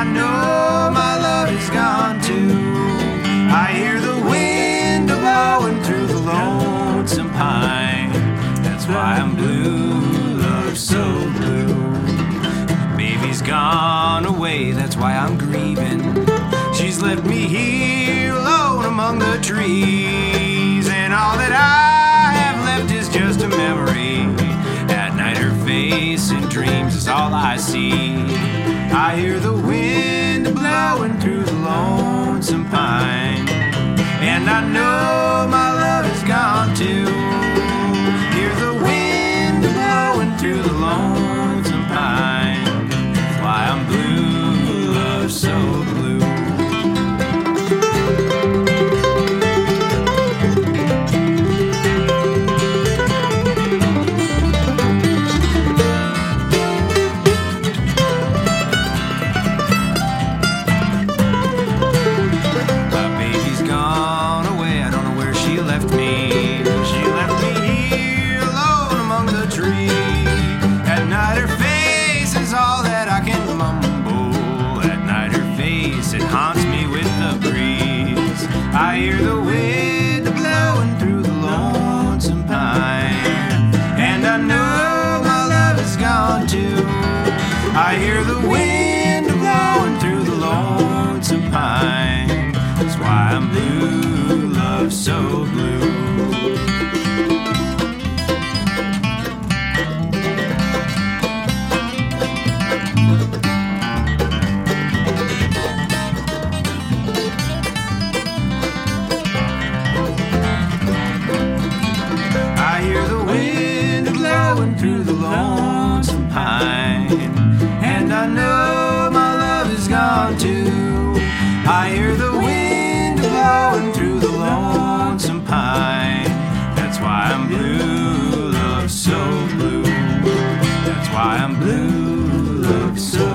I know my love is gone too. I hear the wind blowing through the lonesome pine. That's why I'm blue, love so blue. Baby's gone away, that's why I'm grieving. She's left me here alone among the trees, and all that I have left is just a memory. At night her face in dreams is all I see. I hear the wind blowing through the lonesome pine, and I know my love is gone too. Hear the wind blowing through the lonesome pine. That's why I'm blue, love so blue. It haunts me with the breeze. I hear the wind blowing through the lonesome pine, and I know my love is gone too. I hear the wind blowing through the lonesome pine. That's why I'm blue, love so blue. Through the lonesome pine, and I know my love is gone too. I hear the wind blowing through the lonesome pine. That's why I'm blue, love so blue. That's why I'm blue, love so